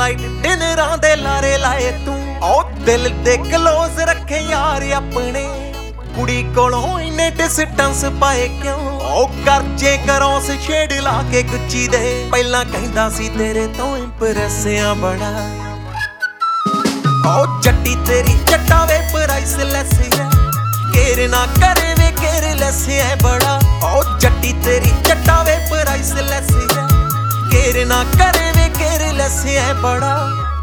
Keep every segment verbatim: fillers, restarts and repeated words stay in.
light ਡਿਨਰਾਂ ਦੇ ਲਾਰੇ ਲਾਏ ਤੂੰ ਉਹ ਦਿਲ ਦੇ ਕਲੋਜ਼ ਰੱਖੇ ਯਾਰ ਆਪਣੇ ਕੁੜੀ ਕੋਲੋਂ ਇਨੇ ਡਿਸਟੈਂਸ ਪਾਏ ਕਿਉਂ ਉਹ ਕਰਜੇ ਕਰੋਂ ਸ ਛੇੜ ਲਾ ਕੇ ਗੁੱਚੀ ਦੇ ਪਹਿਲਾਂ ਕਹਿੰਦਾ ਸੀ ਤੇਰੇ ਤੋਂ ਇੰਪ੍ਰੈਸ ਆ ਬੜਾ ਉਹ ਜੱਟੀ ਤੇਰੀ ਜੱਟਾ ਵੇ ਪ੍ਰਾਈਸਲੈਸ ਹੈ ਕੇਰ ਨਾ ਕਰੇ ਵੇ ਕੇਅਰਲੈਸ ਹੈ ਬੜਾ ਉਹ ਜੱਟੀ ਤੇਰੀ ਜੱਟਾ ਵੇ ਪ੍ਰਾਈਸਲੈਸ ਹੈ ਕੇਰ ਨਾ ਕਰੇ ਵੇ ਕੇਅਰਲੈਸ ਹੈ ਬੜਾ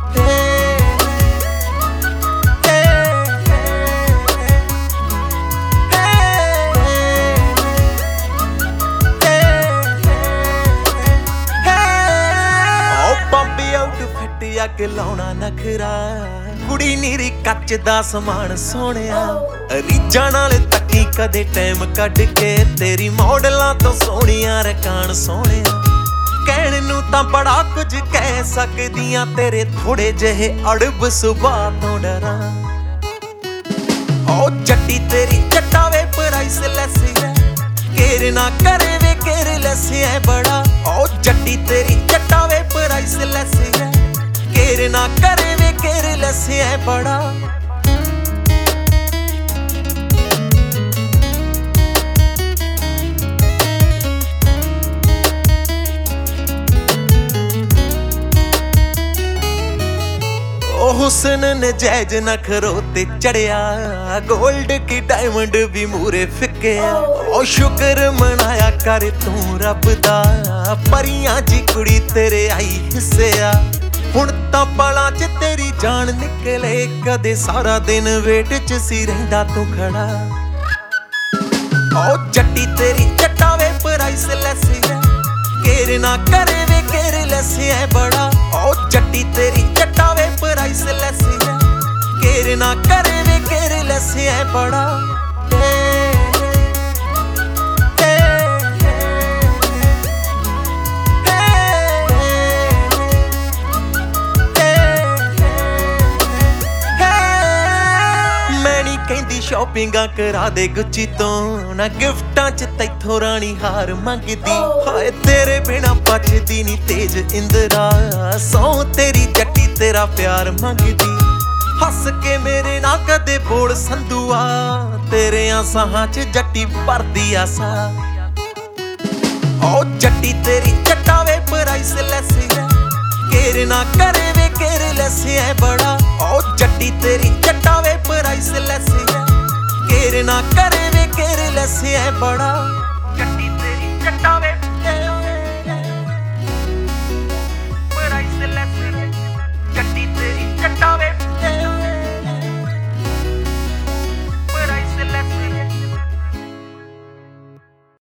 ਅੱਗ ਲਾਉਣਾ ਨਖਰਾ ਕੁੜੀ ਨੀਰੀ ਕੱਚ ਦਾ ਸਮਾਨ ਸੋਹਣਿਆ ਰੀਝਾਂ ਨਾਲ ਤੱਕੀ ਕਦੇ ਟਾਈਮ ਕੱਢ ਕੇ ਤੇਰੀ ਮਾਡਲਾਂ ਤੋਂ ਸੋਹਣੀਆਂ ਰਕਾਨ ਸੋਹਣਿਆ ਕਹਿਣ ਨੂੰ ਤਾਂ ਬੜਾ ਕੁਝ ਕਹਿ ਸਕਦੀਆਂ ਤੇਰੇ ਥੋੜੇ ਜਿਹੇ ਅੜਬ ਸੁਭਾਅ ਤੋਂ ਡਰਾਂ ਉਹ ਜੱਟੀ ਤੇਰੀ ਜੱਟਾ ਵੇ ਪ੍ਰਾਈਸਲੈਸ ਹੈ ਕੇਰ ਨਾ ਕਰੇ ਵੇ ਕੇਅਰਲੈਸ ਹੈ ਬੜਾ ਉਹ ਜੱਟੀ ਤੇਰੀ ਜੱਟਾ ਵੇ ਪ੍ਰਾਈਸਲੈਸ ਹੈ ਕੇਰ ਨਾ ਕਰੇ ਵੇ ਕੇਅਰਲੈਸ ਹੈ ਬੜਾ ਉਹ ਹੁਸਨ ਨਜਾਇਜ਼ ਨਖਰੋ ਤੇ ਚੜਿਆ ਗੋਲਡ ਕੀ ਡਾਇਮੰਡ ਵੀ ਮੂਰੇ ਫਿੱਕਿਆ ਉਹ ਸ਼ੁਕਰ ਮਨਾਇਆ ਕਰ ਤੂੰ ਰੱਬ ਦਾ ਪਰੀਆਂ ਜੀ ਕੁੜੀ ਤੇਰੇ ਆਈ ਹਿੱਸਿਆ ਹੁਣ ਤਾਂ ਪਲਾਂ 'ਚ ਤੇਰੀ ਜਾਨ ਨਿਕਲੇ ਕਦੇ ਸਾਰਾ ਦਿਨ ਵੇਟ 'ਚ ਸੀ ਰਹਿੰਦਾ ਤੂੰ ਖੜਾ ਉਹ ਜੱਟੀ ਤੇਰੀ ਜੱਟਾ ਵੇ ਪ੍ਰਾਈਸਲੈਸ ਹੈ ਕੇਰ ਨਾ ਕਰੇ ਵੇ ਕੇਅਰਲੈਸ ਹੈ ਬੜਾ ਉਹ ਜੱਟੀ ਤੇਰੀ ਜੱਟਾ ਵੇ ਪ੍ਰਾਈਸਲੈਸ ਹੈ ਕੇਰ ਨਾ ਕਰੇ ਵੇ ਕੇਅਰਲੈਸ ਹੈ ਬੜਾ ਕਹਿੰਦੀ ਸ਼ਾਪਿੰਗਾਂ ਕਰਾ ਦੇ ਗੁੱਚੀ ਤੋਂ ਨਾ ਗਿਫਟਾਂ 'ਚ ਤੈਥੋਂ ਰਾਣੀ ਹਾਰ ਮੰਗਦੀ ਹਾਏ ਤੇਰੇ ਬਿਨਾ ਬਚਦੀ ਨੀ ਤੇਜ ਇੰਦਰਾ ਸੌ ਤੇਰੀ ਜੱਟੀ ਤੇਰਾ ਪਿਆਰ ਮੰਗਦੀ ਹੱਸ ਕੇ ਮੇਰੇ ਨਾਲ ਕਦੇ ਬੋਲ ਸੰਧੂਆ ਤੇਰਿਆਂ ਸਾਹਾਂ 'ਚ ਜੱਟੀ ਭਰਦੀ ਆਸਾ ਉਹ ਜੱਟੀ ਤੇਰੀ ਜੱਟਾ ਵੇ ਪ੍ਰਾਈਸਲੈਸ ਹੈ ਕੇਰ ਨਾ ਕਰੇ ਵੇ ਕੇਅਰਲੈਸ ਹੈ ਬੜਾ ਉਹ ਜੱਟੀ ਤੇਰੀ ਜੱਟਾ ਵੇ ਪ੍ਰਾਈਸਲੈਸ ਹੈ ਕੇਰ ਨਾ ਕਰੇ ਵੇ ਕੇਅਰਲੈਸ ਹੈ ਬੜਾ ਜੱਟੀ ਤੇਰੀ ਜੱਟਾ ਵੇ